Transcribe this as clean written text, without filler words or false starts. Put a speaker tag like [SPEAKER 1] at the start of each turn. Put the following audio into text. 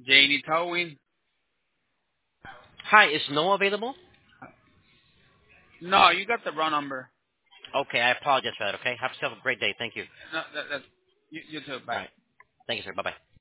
[SPEAKER 1] Janie Towing.
[SPEAKER 2] Hi, is Noah available?
[SPEAKER 1] No, you got the wrong number.
[SPEAKER 2] Okay, I apologize for that, okay? Have yourself a great day. Thank you.
[SPEAKER 1] No, you too.
[SPEAKER 2] All
[SPEAKER 1] Bye.
[SPEAKER 2] right. Thank you, sir. Bye-bye.